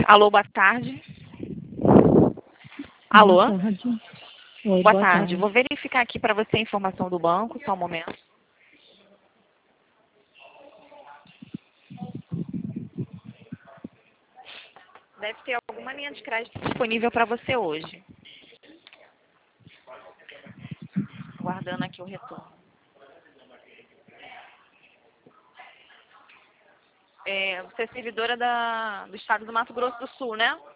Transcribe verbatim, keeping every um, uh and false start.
Alô, boa tarde. Alô? Boa tarde. Oi, Boa boa tarde. tarde. Vou verificar aqui para você a informação do banco, só um momento. Deve ter alguma linha de crédito disponível para você hoje. Guardando aqui o retorno. É, você é servidora da, do estado do Mato Grosso do Sul, né?